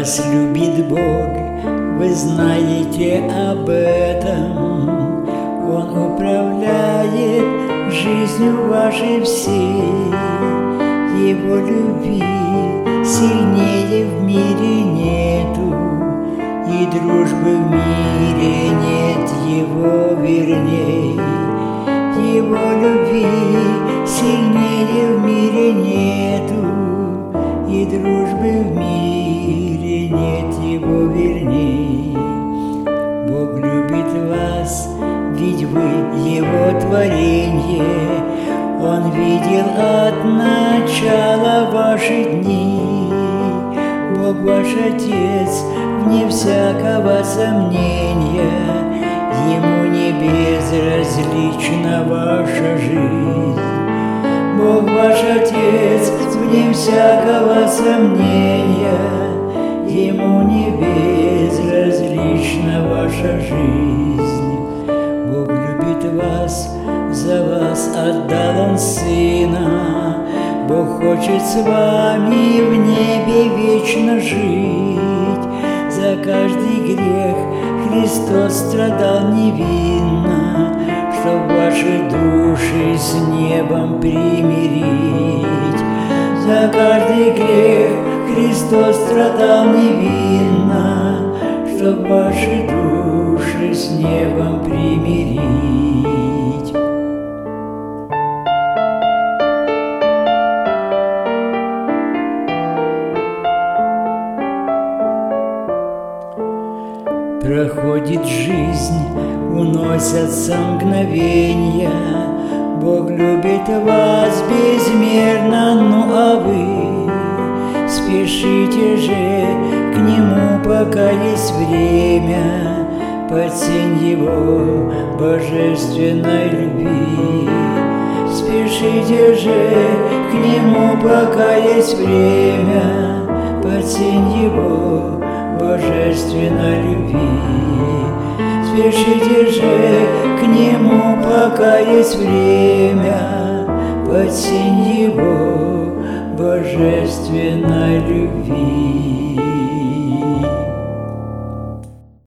Вас любит Бог, вы знаете об этом. Он управляет жизнью вашей всей. Его любви сильнее в мире нету, и дружбы в мире нет его верней. Его любви сильнее в мире нету, и дружбы в мире нет его верней. Бог любит вас, ведь вы его творенье. Он видел от начала ваши дни. Бог ваш Отец, вне всякого сомнения. Ему не безразлична ваша жизнь. Бог ваш Отец, вне всякого сомнения. Ему не безразлична ваша жизнь. Бог любит вас, за вас отдал Он Сына. Бог хочет с вами в небе вечно жить. За каждый грех Христос страдал невинно, чтоб ваши души с небом примирить. За каждый грех Христос страдал невинно, чтоб ваши души с небом примирить. Проходит жизнь, уносятся мгновенья. Бог любит вас безмерно, ну а вы спешите же к Нему, пока есть время, под сень Его божественной любви. Спешите же к Нему, пока есть время, под сень Его божественной любви. Спешите же к Нему, пока есть время, под сень Его божественной любви.